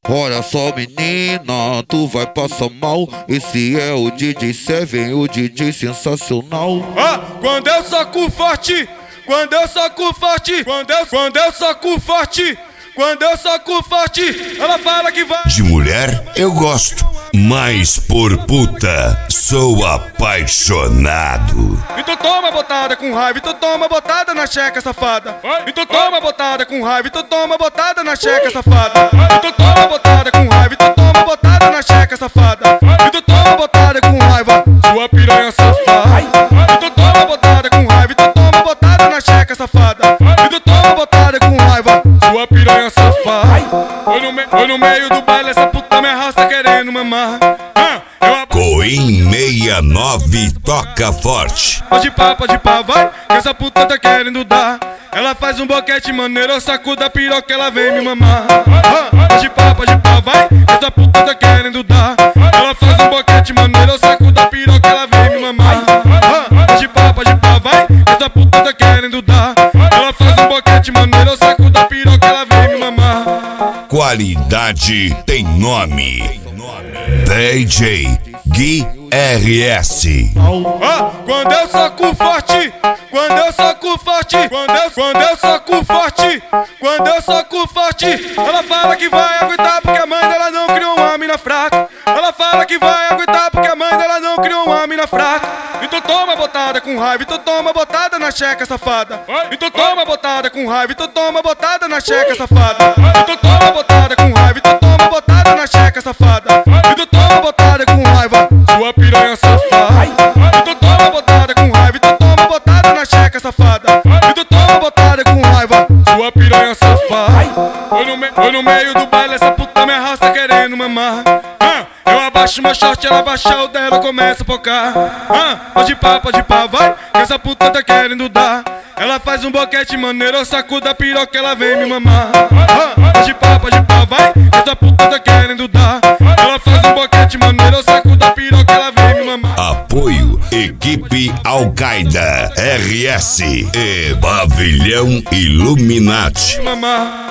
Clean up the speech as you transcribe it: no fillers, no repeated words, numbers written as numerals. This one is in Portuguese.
Olha só, menina, tu vai passar mal. Esse é o DJ Seven, o DJ sensacional. Quando eu soco forte, quando eu soco forte, quando eu soco forte, quando eu soco forte, ela fala que vai. De mulher eu gosto, mas por puta sou apaixonado. Então toma botada com raiva, então toma botada na checa, safada. Então toma botada com raiva, então toma botada na checa, safada. Então toma botada com raiva, então toma botada na checa, safada. Então toma botada com raiva, sua piranha safada. Então toma botada com raiva, então toma botada na checa, safada. Então toma botada com raiva, sua piranha safada. Foi no meio do baile, essa puta me arrasta querendo mamar. Coim 69 toca forte. Pode pá, vai, que essa puta tá querendo dar. Ela faz um boquete maneiro, eu sacudo a piroca, ela vem me mamar. Pode pá, vai, que essa puta tá querendo dar. Ela faz um boquete maneiro, eu sacudo a piroca, ela vem me mamar. Pode pá, vai, que essa puta tá querendo dar. Ela faz um boquete maneiro, eu sacudo a piroca, ela vem me mamar. Qualidade tem nome. DJ Gui RS. Quando eu soco forte, quando eu soco forte, quando eu soco forte, quando eu soco forte, ela fala que vai aguentar porque a mãe dela não criou uma mina fraca. Ela fala que vai aguentar porque a mãe dela não criou uma mina fraca. Então toma botada com raiva, então toma botada na checa, safada. Então toma botada com raiva, então toma botada na checa, safada. Então toma botada com raiva, então toma botada na checa, safada. Então toma botada com raiva, sua piranha safada. Então toma botada com raiva, então toma botada na checa, safada. Então toma botada com raiva, sua piranha safada. Foi no meio do baile, essa puta me arrasta querendo mamar. Eu abaixo meu short, ela abaixa o dela, começa a focar. Pode pá, vai, que essa puta tá querendo dar. Ela faz um boquete maneiro, eu sacudo a piroca, ela vem me mamar. Pode pá, vai, que essa puta tá querendo dar. Ela faz um boquete maneiro, eu sacudo a piroca, ela vem me mamar. Apoio Equipe Al-Qaeda RS e Pavilhão Illuminati. Mamar.